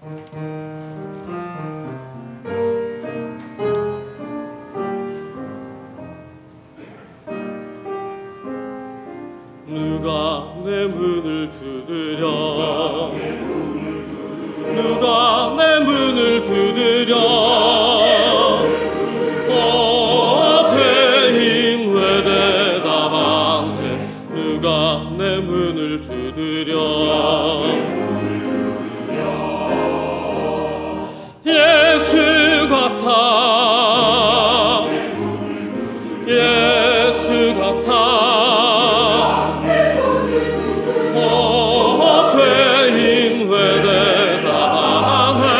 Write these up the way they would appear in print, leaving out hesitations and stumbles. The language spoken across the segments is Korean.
누가 내 문을 두드려 누가 내 문을 두드려 죄인 왜 대답 안 해 누가 내 문을 두드려 예수 같아 예수 같아 죄인 왜 대답 안 해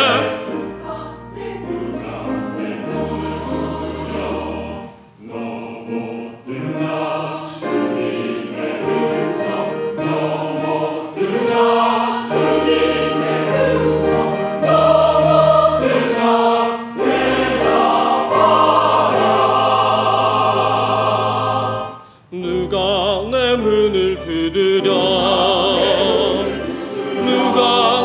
누가 내 문을 두드려 누가